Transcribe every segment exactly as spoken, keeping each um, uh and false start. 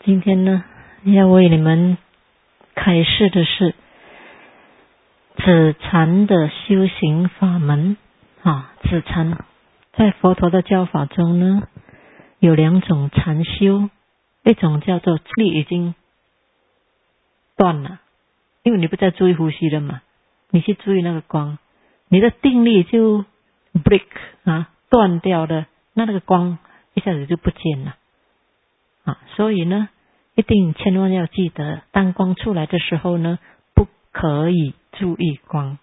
今天呢，要为你们开示的是止禅的修行法门啊。止禅在佛陀的教法中呢，有两种禅修，一种叫做力已经断了，因为你不再注意呼吸了嘛，你去注意那个光，你的定力就 break 啊，断掉了，那那个光一下子就不见了啊。所以呢，一定千万要记得，当光出来的时候呢，不可以注意光。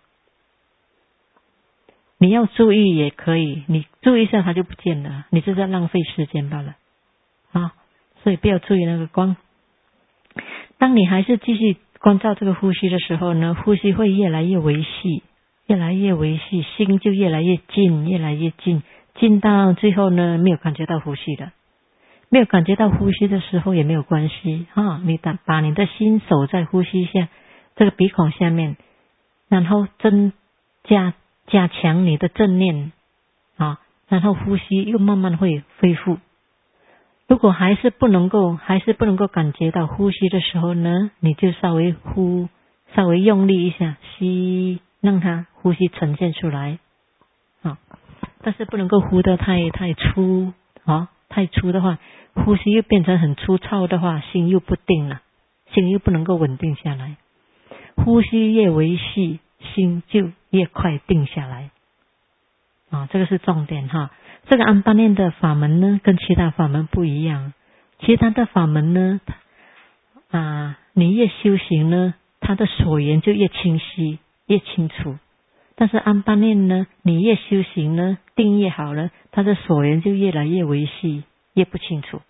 你要注意也可以，你注意一下它就不见了，你是在浪费时间罢了啊。所以不要注意那个光。当你还是继续关照这个呼吸的时候呢，呼吸会越来越微细，越来越微细，心就越来越近，越来越近，近到最后呢，没有感觉到呼吸了。没有感觉到呼吸的时候也没有关系啊，你把把你的心守在呼吸下这个鼻孔下面，然后增加加强你的正念啊，然后呼吸又慢慢会恢复。如果还是不能够还是不能够感觉到呼吸的时候呢，你就稍微呼稍微用力一下吸，让它呼吸呈现出来啊，但是不能够呼得太太粗啊，太粗的话呼吸又变成很粗糙的话，心又不定了，心又不能够稳定下来。呼吸越微细，心就越快定下来啊，这个是重点哈。这个安般念的法门呢，跟其他法门不一样。其他的法门呢，啊，你越修行呢，它的所缘就越清晰，越清楚。但是安般念呢，你越修行呢，定越好了，它的所缘就越来越微细，越不清楚。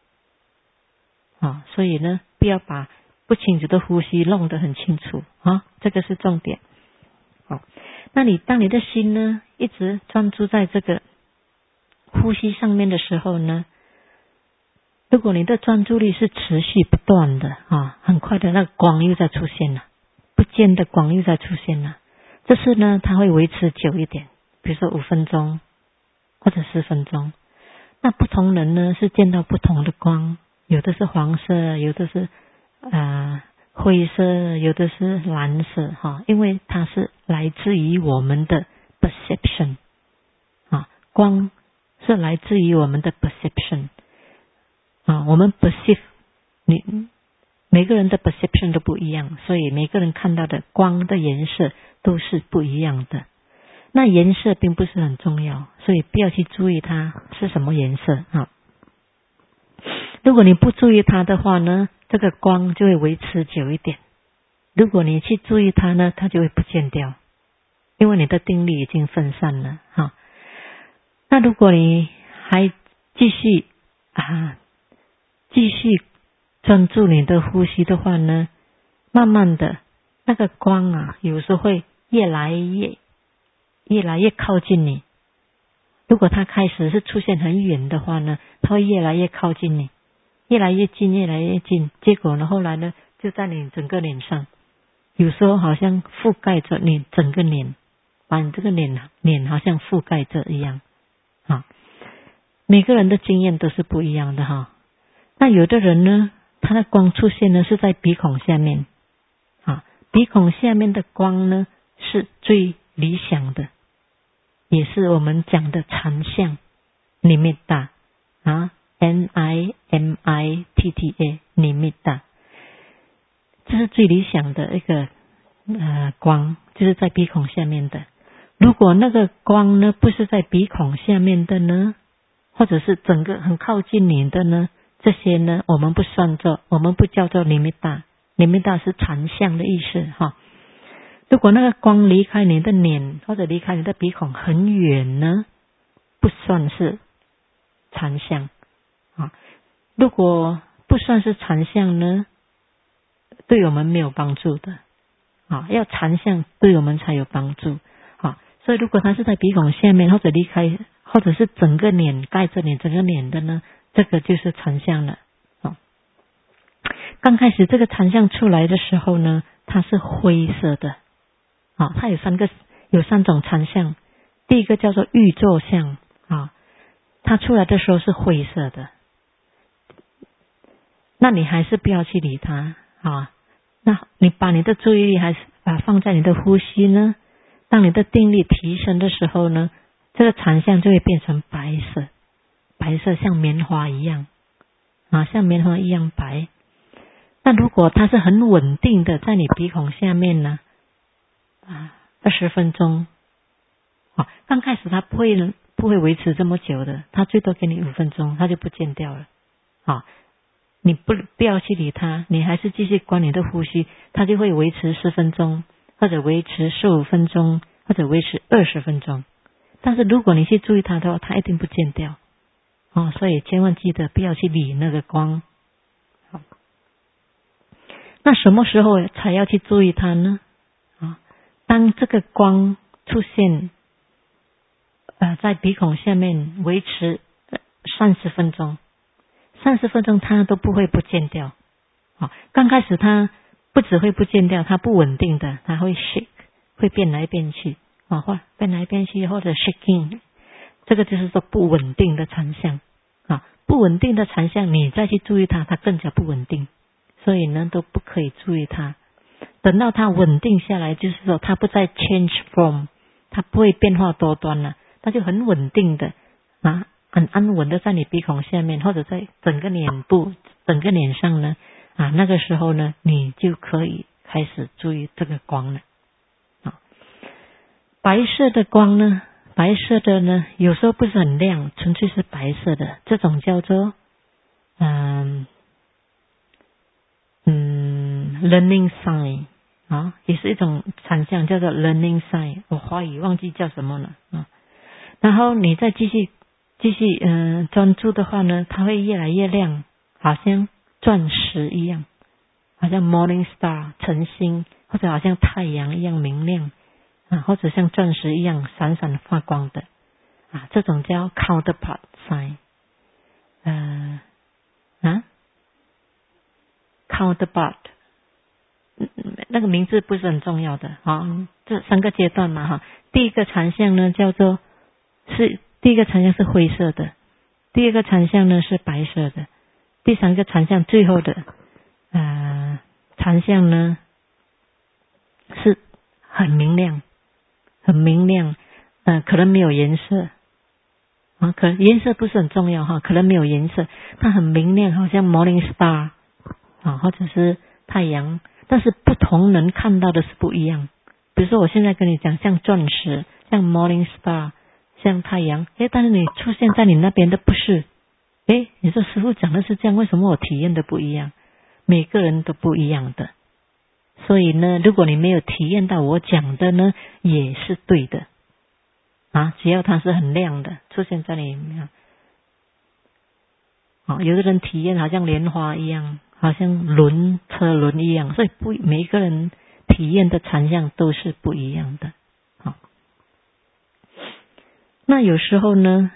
啊，所以呢，不要把不清楚的呼吸弄得很清楚啊，这个是重点。好，那你当你的心呢，一直专注在这个呼吸上面的时候呢，如果你的专注力是持续不断的啊，很快的那个光又在出现了，不见的光又在出现了。这次呢，它会维持久一点，比如说五分钟或者十分钟。那不同人呢是见到不同的光，有的是黄色，有的是呃灰色，有的是蓝色哈，因为它是来自于我们的 perception 啊，光是来自于我们的 perception 啊，我们 perceive 你每个人的 perception 都不一样，所以每个人看到的光的颜色都是不一样的。那颜色并不是很重要，所以不要去注意它是什么颜色啊。如果你不注意它的话呢，这个光就会维持久一点。如果你去注意它呢，它就会不见掉，因为你的定力已经分散了哈。那如果你还继续啊，继续专注你的呼吸的话呢，慢慢的那个光啊，有时候会越来越越来越靠近你。如果它开始是出现很远的话呢，它会越来越靠近你，越来越近，越来越近。结果呢，后来呢，就在你整个脸上，有时候好像覆盖着你整个脸，把你这个脸脸好像覆盖着一样啊。每个人的经验都是不一样的哈。那有的人呢，他的光出现呢是在鼻孔下面啊，鼻孔下面的光呢是最理想的，也是我们讲的禅相 nimitta 啊 N I M I T T A nimitta， 这是最理想的一个呃光，就是在鼻孔下面的。如果那个光呢不是在鼻孔下面的呢，或者是整个很靠近你的呢，这些呢我们不算作，我们不叫做 nimitta， nimitta 是禅相的意思哈。如果那个光离开你的脸或者离开你的鼻孔很远呢，不算是禅相啊。如果不算是禅相呢，对我们没有帮助的啊，要禅相对我们才有帮助啊。所以如果它是在鼻孔下面或者离开，或者是整个脸盖着你整个脸的呢，这个就是禅相了啊。刚开始这个禅相出来的时候呢，它是灰色的啊，它有三个有三种禅相。第一个叫做欲作相啊，它出来的时候是灰色的。 那你还是不要去理它啊。那你把你的注意力还是啊放在你的呼吸呢。当你的定力提升的时候呢，这个禅相就会变成白色，白色像棉花一样啊，像棉花一样白。那如果它是很稳定的在你鼻孔下面呢，啊，二十分钟，啊，刚开始它不会不会维持这么久的，它最多给你五分钟，它就不见掉了，啊，你不不要去理它，你还是继续观你的呼吸，它就会维持十分钟，或者维持十五分钟，或者维持二十分钟。但是如果你去注意它的话，它一定不见掉，哦，所以千万记得不要去理那个光。好，那什么时候才要去注意它呢？啊，当这个光出现，呃，在鼻孔下面维持三十分钟，三十分钟它都不会不见掉。啊，刚开始它不只会不见掉，它不稳定的，它会 shake， 会变来变去。啊，或变来变去，或者 shaking， 这个就是说不稳定的禅相啊，不稳定的禅相，你再去注意它，它更加不稳定，所以呢都不可以注意它。等到它稳定下来，就是说它不再 change form， 它不会变化多端了，它就很稳定的啊，很安稳的在你鼻孔下面，或者在整个脸部、整个脸上呢啊，那个时候呢，你就可以开始注意这个光了。白色的光呢，白色的呢，有时候不是很亮，纯粹是白色的，这种叫做嗯嗯 learning sign 啊，也是一种禅相，叫做 learning sign， 我华语忘记叫什么了啊。然后你再继续继续嗯专注的话呢，它会越来越亮，好像钻石一样，好像 morning star 晨星，或者好像太阳一样明亮。啊，或者像钻石一样闪闪发光的啊，这种叫 counterpart sign， 呃啊 counterpart， 那个名字不是很重要的啊，这三个阶段嘛哈。第一个禅相呢叫做是第一个禅相是灰色的，第二个禅相呢是白色的，第三个禅相最后的呃禅相呢是很明亮。很明亮，呃，可能没有颜色啊，可能颜色不是很重要哈，可能没有颜色，它很明亮，好像 morning star 啊，或者是太阳，但是不同人看到的是不一样。比如说我现在跟你讲，像钻石，像 morning star， 像太阳，诶，但是你出现在你那边的不是，诶，你说师父讲的是这样，为什么我体验的不一样？每个人都不一样的。所以呢，如果你没有体验到我讲的呢，也是对的啊，只要它是很亮的出现在你里面啊，有的人体验好像莲花一样，好像轮车轮一样，所以不每一个人体验的禅相都是不一样的。好，那有时候呢，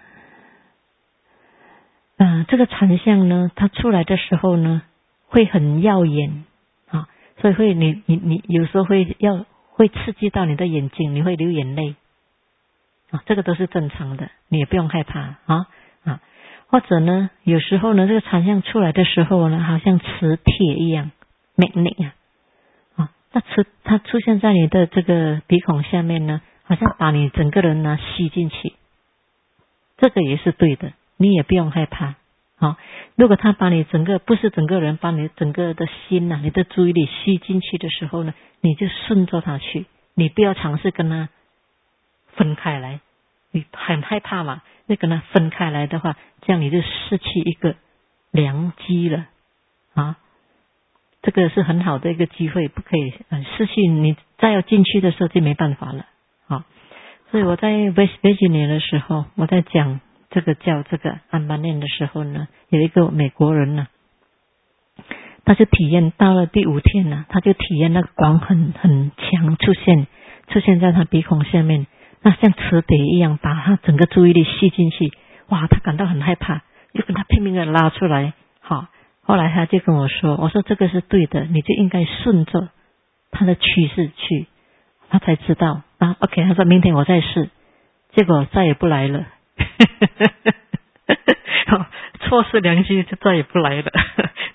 呃，这个禅相呢，它出来的时候呢，会很耀眼。所以会你你你有时候会要会刺激到你的眼睛，你会流眼泪啊，这个都是正常的，你也不用害怕啊啊。或者呢，有时候呢，这个禅相出来的时候呢，好像磁铁一样 ，magnet 啊啊，那磁它出现在你的这个鼻孔下面呢，好像把你整个人呢吸进去，这个也是对的，你也不用害怕。好，如果他把你整个不是整个人，把你整个的心呐、啊，你的注意力吸进去的时候呢，你就顺着他去，你不要尝试跟他分开来，你很害怕嘛，你跟他分开来的话，这样你就失去一个良机了啊！这个是很好的一个机会，不可以、呃、失去，你再要进去的时候就没办法了啊！所以我在 West Virginia 的时候，我在讲。这个叫这个安巴念的时候呢，有一个美国人呢，他就体验到了第五天呢，他就体验那个光很很强出现，出现在他鼻孔下面，那像磁铁一样把他整个注意力吸进去，哇，他感到很害怕，就跟他拼命的拉出来，好，后来他就跟我说，我说这个是对的，你就应该顺着他的趋势去，他才知道啊 ，OK， 他说明天我再试，结果再也不来了。错失良机就再也不来了，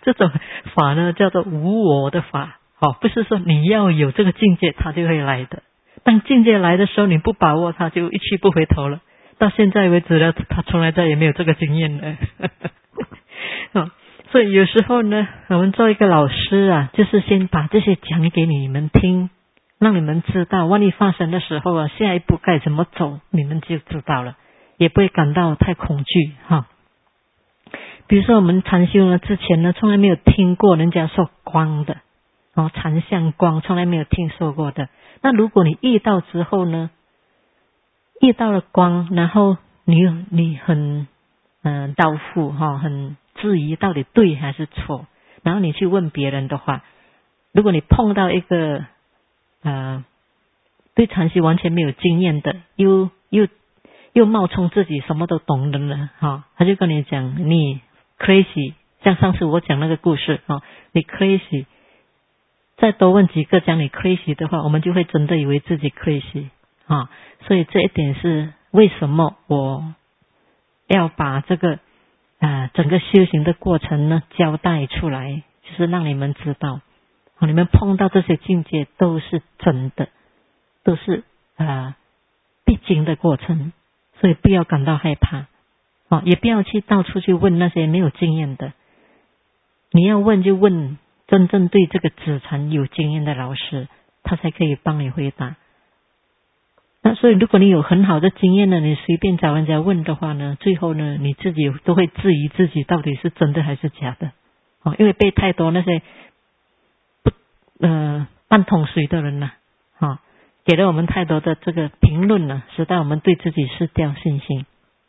这种法呢叫做无我的法，哦，不是说你要有这个境界它就会来的，当境界来的时候你不把握它就一去不回头了，到现在为止呢他从来再也没有这个经验了哦，所以有时候呢我们做一个老师啊，就是先把这些讲给你们听，让你们知道万一发生的时候啊，下一步该怎么走你们就知道了，也不会感到太恐惧哈。比如说我们禅修呢之前呢从来没有听过人家说光的哦，禅相光从来没有听说过的，那如果你遇到之后呢，遇到了光，然后你你很嗯、呃、道负哈、哦，很质疑到底对还是错，然后你去问别人的话，如果你碰到一个呃对禅修完全没有经验的，又又又冒充自己什么都懂的人哈、哦，他就跟你讲你 crazy， 像上次我讲那个故事哦，你 crazy， 再多问几个讲你 crazy 的话，我们就会真的以为自己 crazy 啊、哦，所以这一点是为什么我要把这个啊、呃、整个修行的过程呢交代出来，就是让你们知道，哦、你们碰到这些境界都是真的，都是啊、呃、必经的过程，所以不要感到害怕。哦，也不要去到处去问那些没有经验的，你要问就问真正对这个止禅有经验的老师，他才可以帮你回答。那所以如果你有很好的经验呢，你随便找人家问的话呢，最后呢你自己都会质疑自己到底是真的还是假的。哦，因为被太多那些不呃半桶水的人呢、啊哦，给了我们太多的这个评论呢，使得我们对自己失掉信心。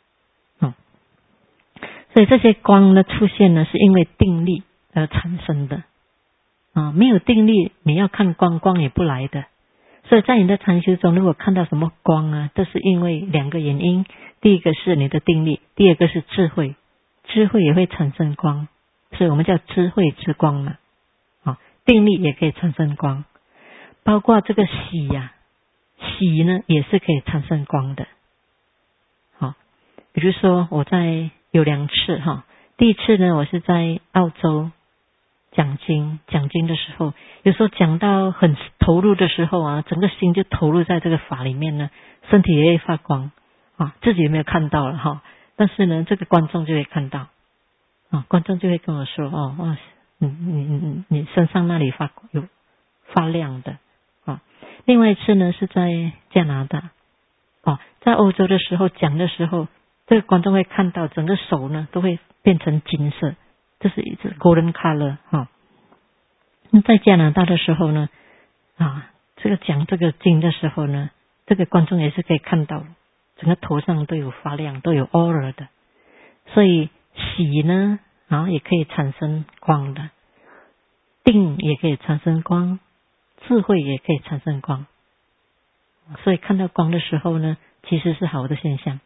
所以这些光的出现呢，是因为定力而产生的啊，没有定力，你要看光，光也不来的。所以在你的禅修中，如果看到什么光啊，都是因为两个原因：第一个是你的定力，第二个是智慧，智慧也会产生光，所以我们叫智慧之光嘛。啊，定力也可以产生光，包括这个喜呀、啊，喜呢也是可以产生光的。好，比如说我在有两次哈，第一次呢，我是在澳洲讲经，讲经的时候，有时候讲到很投入的时候啊，整个心就投入在这个法里面呢，身体也会发光啊，自己也没有看到了哈，但是呢，这个观众就会看到啊，观众就会跟我说哦哦，你你你你身上那里发有发亮的啊。另外一次呢是在加拿大哦，在欧洲的时候讲的时候。这个观众会看到整个手呢都会变成金色，这是一只 golden color 哈。那在加拿大的时候呢，啊，这个讲这个经的时候呢，这个观众也是可以看到，整个头上都有发亮，都有 aura 的。所以喜呢，啊也可以产生光的，定也可以产生光，智慧也可以产生光。所以看到光的时候呢，其实是好的现象。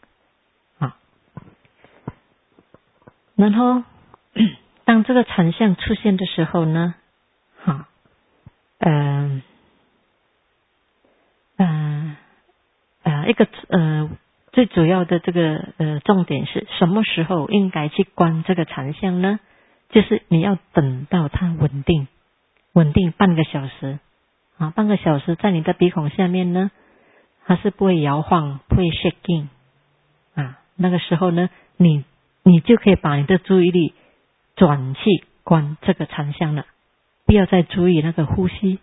然后当这个禅相出现的时候呢，哈，嗯、呃，呃，呃，一个呃最主要的这个呃重点是什么时候应该去观这个禅相呢？就是你要等到它稳定，稳定半个小时啊，半个小时在你的鼻孔下面呢，它是不会摇晃，不会 shaking 啊，那个时候呢，你你就可以把你的注意力转去观这个禅相了，不要再注意那个呼吸。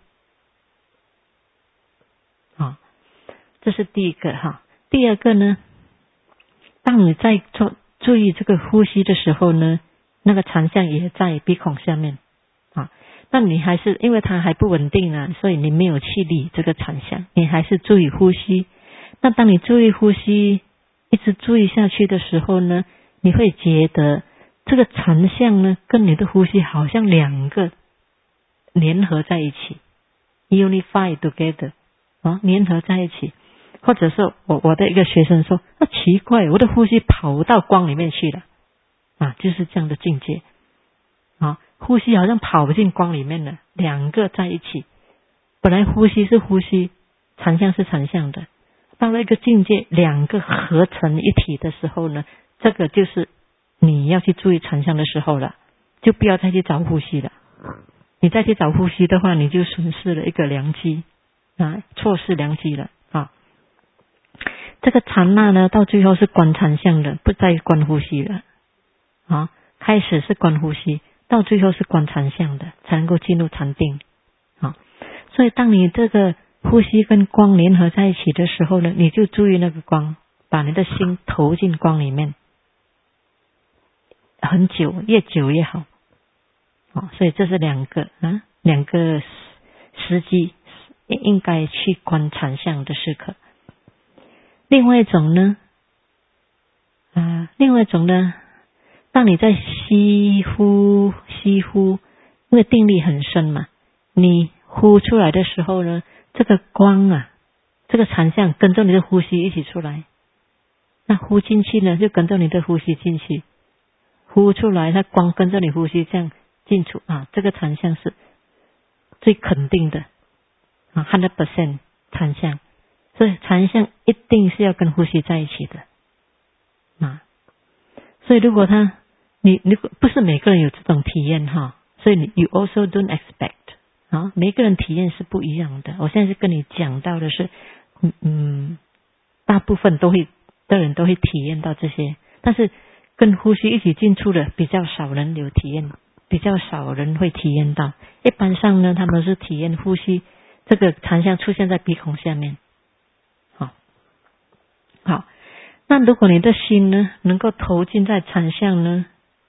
啊，这是第一个哈。第二个呢，当你在做注意这个呼吸的时候呢，那个禅相也在鼻孔下面啊。那你还是因为它还不稳定啊，所以你没有去理这个禅相，你还是注意呼吸。那当你注意呼吸，一直注意下去的时候呢，你会觉得这个禅相呢，跟你的呼吸好像两个联合在一起 ，unify together 啊，联合在一起。或者是我我的一个学生说，啊奇怪，我的呼吸跑到光里面去了啊，就是这样的境界啊，呼吸好像跑进光里面了，两个在一起。本来呼吸是呼吸，禅相是禅相的，到了一个境界，两个合成一体的时候呢，这个就是你要去注意禅相的时候了就不要再去找呼吸了。你再去找呼吸的话，你就损失了一个良机啊，错失良机了啊。这个禅那呢，到最后是观禅相的，不再观呼吸了啊。开始是观呼吸，到最后是观禅相的，才能够进入禅定啊。所以当你这个呼吸跟光联合在一起的时候呢，你就注意那个光，把你的心投进光里面，很久，越久越好。哦，所以这是两个啊，两个时机应该去观禅相的时刻。另外一种呢，啊，另外一种呢，当你在吸呼吸呼，因为定力很深嘛，你呼出来的时候呢，这个光啊，这个禅相跟着你的呼吸一起出来。那呼进去呢，就跟着你的呼吸进去；呼出来，它光跟着你呼吸这样进出啊。这个禅相是最肯定的啊 百分之百 禅相。所以禅相一定是要跟呼吸在一起的啊。所以如果他你你不是每个人有这种体验哈，所以你 you also don't expect 啊，每个人体验是不一样的。我现在是跟你讲到的是，嗯嗯，大部分都会的人都会体验到这些，但是跟呼吸一起进出的比较少人有体验，比较少人会体验到。一般上呢，他们是体验呼吸这个禅相出现在鼻孔下面。好，好，那如果你的心呢能够投进在禅相呢，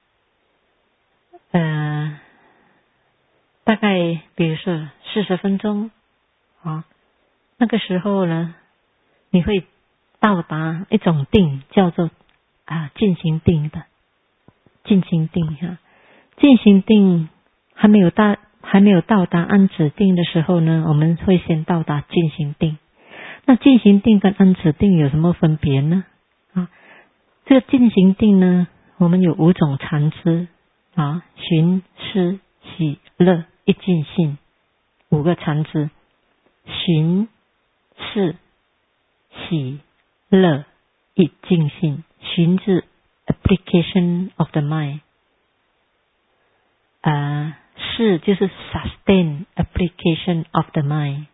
呃，大概比如说四十分钟啊，那个时候呢，你会到达一种定，叫做啊进行定的进行定哈。进行定还没有到还没有到达安止定的时候呢，我们会先到达进行定。那进行定跟安止定有什么分别呢？啊，这个进行定呢，我们有五种禅知啊，寻、思、喜、乐、一尽性，五个禅知：寻、思、喜、乐、一尽性。寻是 application of the mind， 啊，思就是 sustain application of the mind。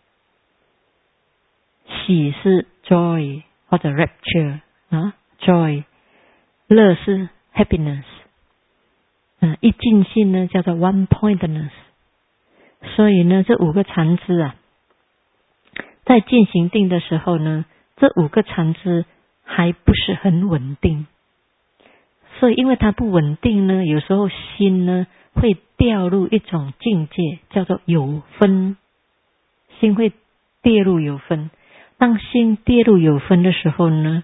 喜是 joy 或者 rapture 啊 joy， 乐是 happiness， 啊，一尽性呢叫做 one pointedness。所以呢，这五个禅知啊，在进行定的时候呢，这五个禅知还不是很稳定，所以因为它不稳定呢，有时候心呢会掉入一种境界，叫做有分，心会跌入有分。当心跌入有分的时候呢，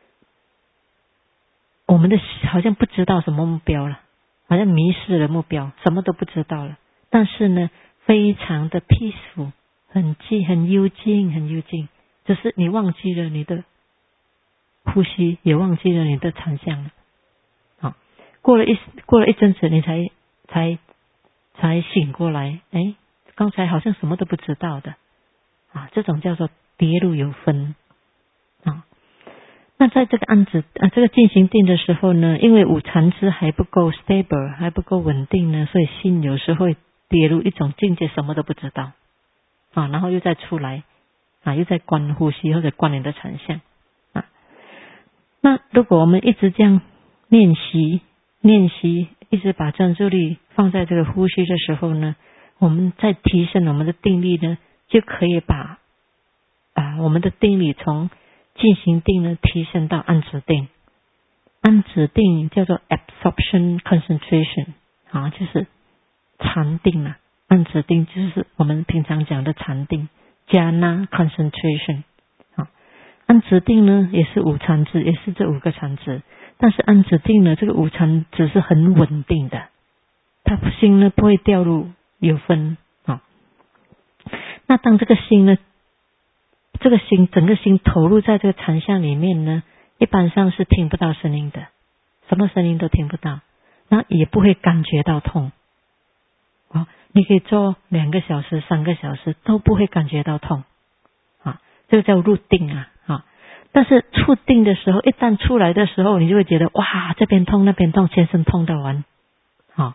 我们的好像不知道什么目标了，好像迷失了目标，什么都不知道了。但是呢，非常的 peaceful， 很寂很幽静很幽静，只是你忘记了你的呼吸，也忘记了你的禅相了。好，过了一过了一阵子，你才才才醒过来，哎，刚才好像什么都不知道的啊，这种叫做跌入有分啊。那在这个案子啊，这个进行定的时候呢，因为五禅知还不够 stable， 还不够稳定呢，所以心有时会跌入一种境界，什么都不知道啊，然后又再出来啊，又在观呼吸或者观你的禅相啊。那如果我们一直这样练习练习，一直把专注力放在这个呼吸的时候呢，我们在提升我们的定力呢，就可以把啊，我们的定力从进行定呢提升到安止定。安止定叫做 absorption concentration 啊，就是禅定啊。安止定就是我们平常讲的禅定 jhana concentration 啊。安止定呢也是五禅知，也是这五个禅知，但是安止定呢，这个五禅知是很稳定的，它心呢不会掉入有分啊。那当这个心呢这个心整个心投入在这个禅相里面呢，一般上是听不到声音的，什么声音都听不到，那也不会感觉到痛。哦，你可以做两个小时、三个小时都不会感觉到痛啊，这个叫入定啊啊。但是出定的时候，一旦出来的时候，你就会觉得哇，这边痛那边痛，全身痛到完啊，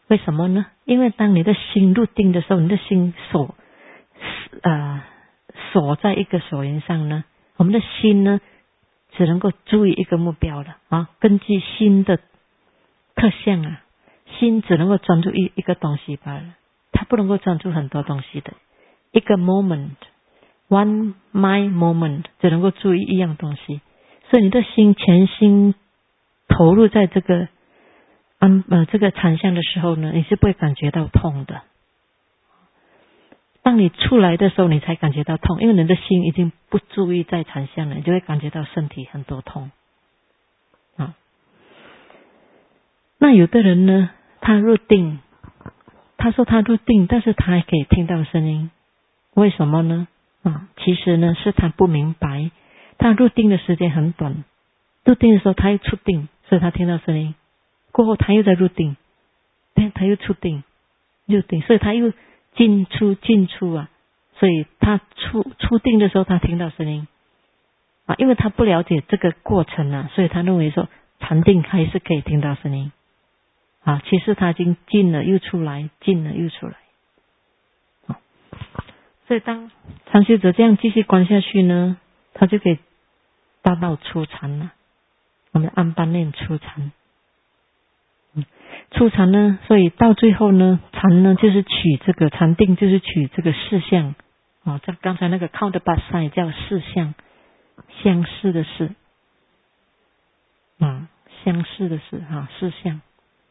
为什么呢？因为当你的心入定的时候，你的心锁呃锁在一个所缘上呢，我们的心呢只能够注意一个目标了啊。根据心的特性啊，心只能够专注一一个东西罢了，它不能够专注很多东西的。一个 moment one mind moment 只能够注意一样东西，所以你的心全心投入在这个安呃这个禅相的时候呢，你是不会感觉到痛的。当你出来的时候，你才感觉到痛，因为你的心已经不注意在禅相了，你就会感觉到身体很多痛啊。那有的人呢，他入定，他说他入定，但是他还可以听到声音，为什么呢？啊，其实呢是他不明白，他入定的时间很短，入定的时候他又出定，所以他听到声音，过后他又在入定，他又出定，入定，所以他又进出进出啊，所以他出出定的时候他听到声音啊，因为他不了解这个过程啊，所以他认为说禅定还是可以听到声音啊，其实他已经进了又出来，进了又出来。所以当禅修者这样继续观下去呢，他就可以达到初禅了。我们安般念初禅，嗯，初禅呢，所以到最后呢，禅呢就是取这个禅定，就是取这个事相啊，像刚才那个 counterpart 叫事相，相似的事，啊，相似的事啊，事相。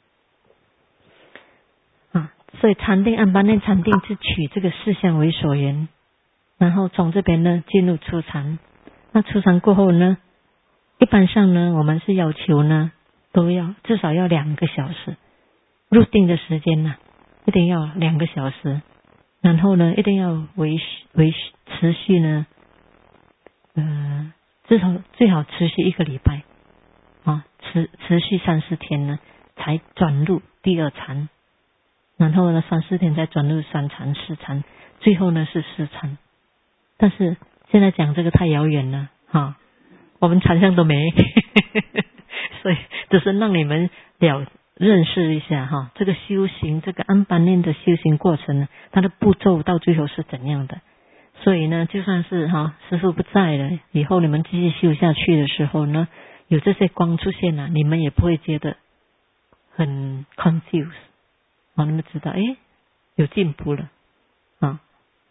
所以禅定安般念禅定是取这个事相为所缘，然后从这边呢进入初禅。那初禅过后呢，一般上呢我们是要求呢都要至少要两个小时，入定的时间呢一定要两个小时，然后呢一定要维维持续呢呃至少最好持续一个礼拜啊，持持续三四天呢才转入第二禅。然后呢，三四天再转入三禅、四禅，最后呢是四禅。但是现在讲这个太遥远了哈，我们禅相都没，所以只是让你们了认识一下哈，这个修行，这个安般念的修行过程呢，它的步骤到最后是怎样的。所以呢，就算是哈师父不在了，以后你们继续修下去的时候呢，有这些光出现了，你们也不会觉得很 confused。哦，你们知道，诶，有进步了啊。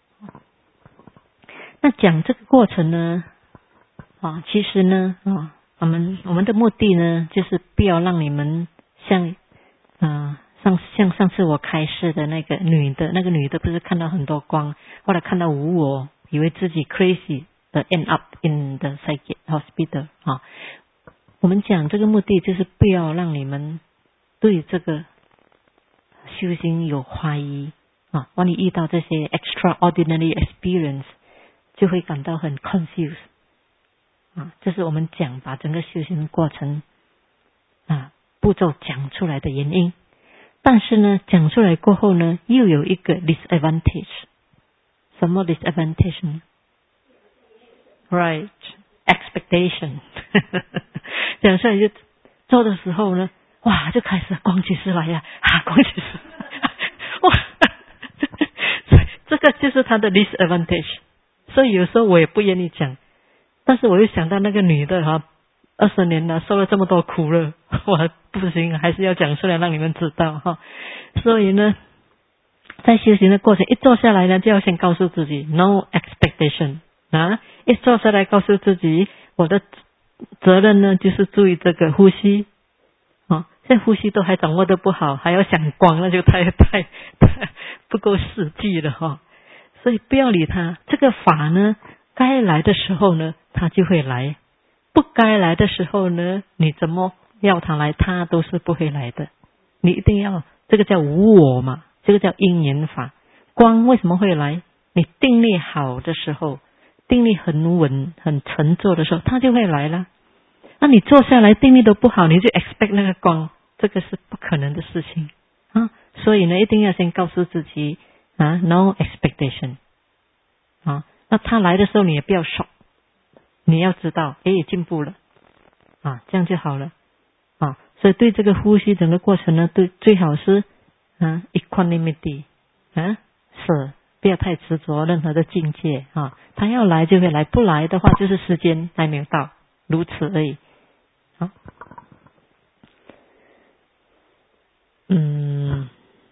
那讲这个过程呢，啊，其实呢，啊，我们我们的目的呢，就是不要让你们像，啊，上像上次我开示的那个女的，那个女的不是看到很多光，后来看到无我，以为自己 crazy 的 end up in the psychiatric hospital 啊。我们讲这个目的就是不要让你们对这个修行有怀疑啊，万一遇到这些 extraordinary experience 就会感到很 confused 啊，这是我们讲把整个修行过程啊步骤讲出来的原因。但是呢，讲出来过后呢，又有一个 disadvantage。 什么 disadvantage 呢？ Right expectation 讲出来就做的时候呢，哇，就开始光起师来呀，啊，光起师，哇，这个就是他的 disadvantage。所以有时候我也不愿意讲，但是我又想到那个女的哈，二十年了，受了这么多苦了，我不行，还是要讲出来让你们知道哈。所以呢，在修行的过程，一坐下来呢，就要先告诉自己 no expectation 啊，一坐下来告诉自己，我的责任呢就是注意这个呼吸。啊，现在呼吸都还掌握得不好，还要想光，那就太太太不够实际了哈。所以不要理他，这个法呢，该来的时候呢，它就会来；不该来的时候呢，你怎么要它来，它都是不会来的。你一定要，这个叫无我嘛，这个叫因缘法。光为什么会来？你定力好的时候，定力很稳、很沉着的时候，它就会来了。那你坐下来定力都不好，你就 expect 那个光，这个是不可能的事情啊！所以呢，一定要先告诉自己啊 ，no expectation 啊。那他来的时候你也不要 shock， 你要知道，诶，进步了啊，这样就好了啊。所以对这个呼吸整个过程呢，对最好是啊 equanimity 啊是不要太执着任何的境界啊，他要来就会来，不来的话就是时间还没有到，如此而已。好，嗯，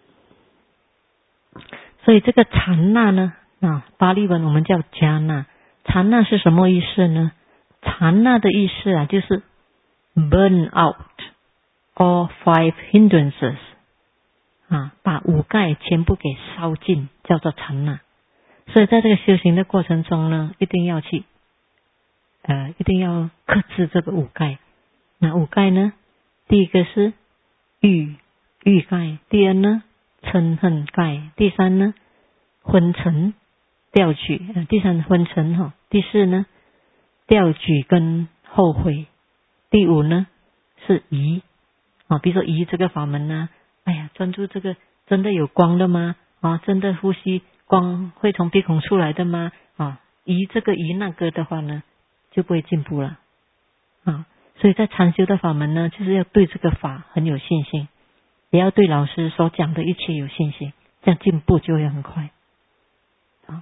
所以这个禅那呢啊，巴利文我们叫迦那，禅那是什么意思呢？禅那的意思啊，就是 burn out all five hindrances 啊，把五盖全部给烧尽，叫做禅那。所以在这个修行的过程中呢，一定要去呃，一定要克制这个五盖。那五盖呢，第一个是欲欲盖，第二呢嗔恨盖，第三呢昏沉掉举，呃、第三昏沉哈，第四呢掉举跟后悔，第五呢是疑啊，比如说疑这个法门呢，哎呀，专注这个真的有光的吗？啊，真的呼吸光会从鼻孔出来的吗？啊，疑这个疑那个的话呢，就不会进步了啊。所以在禅修的法门呢，就是要对这个法很有信心，也要对老师所讲的一切有信心，这样进步就会很快。好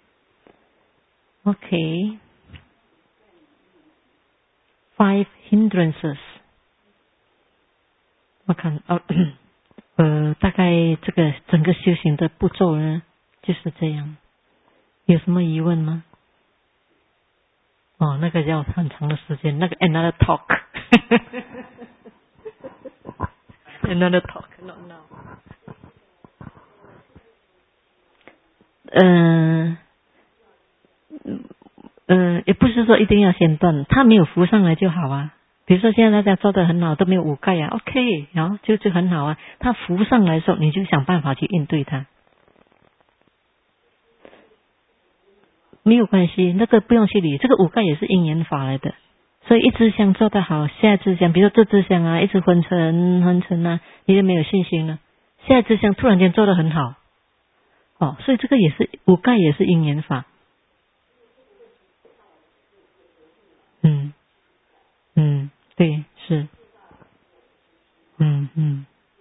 ，OK， five hindrances， 我看哦，呃，大概这个整个修行的步骤呢就是这样，有什么疑问吗？哦，那个要很长的时间，那个 another talk ，another talk not now。嗯、呃，呃，也不是说一定要先断，它没有浮上来就好啊。比如说现在大家做得很好，都没有五盖啊 ，OK， 然后就就很好啊。它浮上来的时候，你就想办法去应对它。没有关系，那个不用去理，这个五盖也是因缘法来的，所以一支香做得好，下一支香，比如说这支香啊，一直昏沉昏沉啊，你就没有信心了。下一支香突然间做得很好，哦，所以这个也是五盖也是因缘法。嗯嗯，对，是，嗯嗯。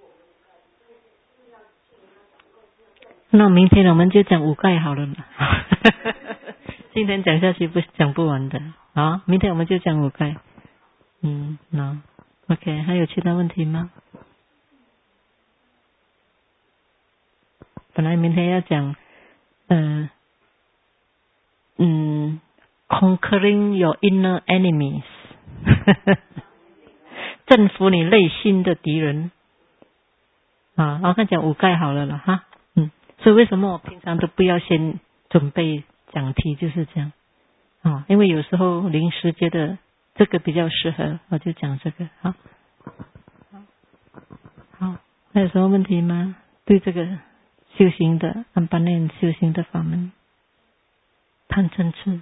那明天我们就讲五盖好了嘛。今天讲下去不讲不完的，好，明天我们就讲五盖。嗯，那 OK， 还有其他问题吗？本来明天要讲，嗯、呃、嗯 ，conquering your inner enemies， 征服你内心的敌人。啊，我看讲五盖好了了哈，嗯，所以为什么我平常都不要先准备讲题，就是这样啊，因为有时候临时觉得这个比较适合，我就讲这个。好，好，还有什么问题吗？对这个修行的安般念修行的法门，贪嗔痴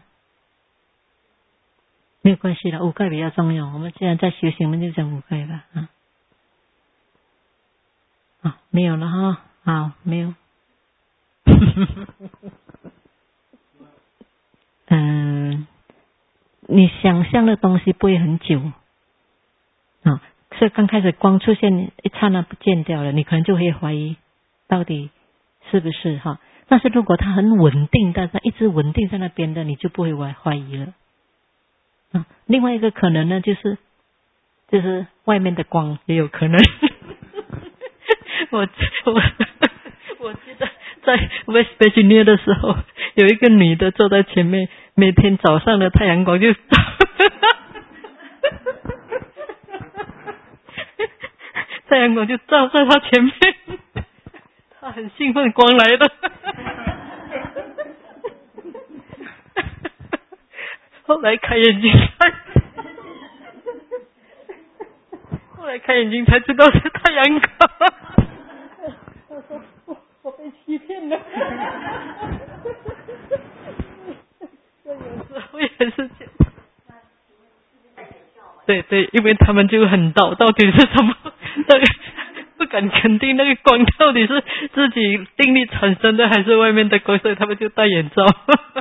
没有关系的，五盖比较重要。我们既然在修行，我们就讲五盖吧。啊，啊，没有了哈，好，没有。嗯，你想象的东西不会很久啊，所以刚开始光出现一刹那不见掉了，你可能就会怀疑到底是不是哈。但是如果它很稳定，但是它一直稳定在那边的，你就不会怀怀疑了。啊，另外一个可能呢，就是就是外面的光也有可能。我我我记得在 West Virginia 的时候，有一个女的坐在前面，每天早上的太阳光就太阳光就照在她前面，她很兴奋，光来了。后来开眼睛才，后来开眼睛才知道是太阳光。我说我我被欺骗了。我有时候也是这样。对对，因为他们就很道到底是什么，那个不敢肯定那个光到底是自己定力产生的还是外面的光，所以他们就戴眼罩。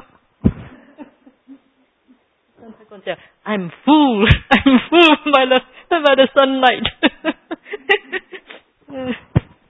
他跟我讲 ，I'm fooled, I'm fooled by the by the sunlight 。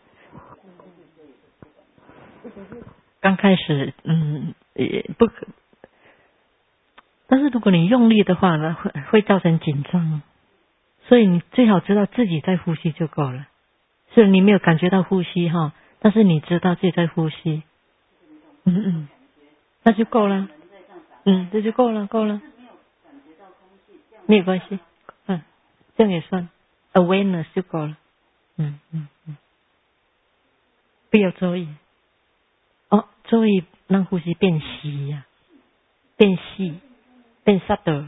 刚开始，嗯，也不可。但是如果你用力的话呢，会会造成紧张，所以你最好知道自己在呼吸就够了。是你没有感觉到呼吸哈，但是你知道自己在呼吸，嗯嗯，那就够了，嗯，这就够了，够了，没有关系，嗯，这样也算 awareness 就够了，嗯嗯嗯，不要注意，哦，注意让呼吸变细呀、啊，变细，变 subtle，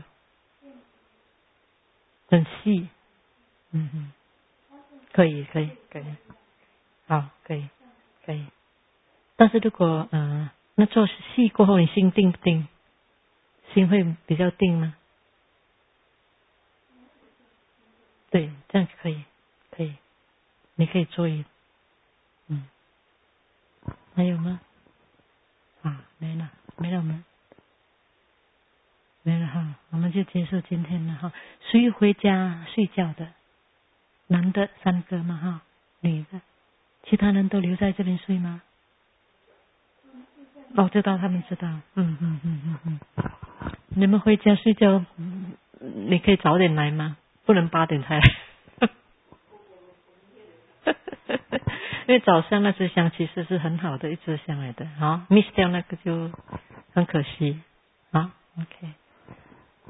很细，嗯嗯，可以可以可以，好，可以可以。但是如果呃，那做戏过后，你心定不定？心会比较定吗？对，这样可以，可以，你可以做一，嗯，还有吗？啊，没了，没了吗？没了哈，我们就结束今天了哈。谁回家睡觉的？男的三个嘛哈，女的，其他人都留在这边睡吗？哦，知道，他们知道，嗯嗯嗯嗯嗯。你们回家睡觉，嗯你可以早点来吗？不能八点才来。因为早上那支香其实是很好的一支香来的，好 ，miss 掉那个就很可惜，好 ，OK。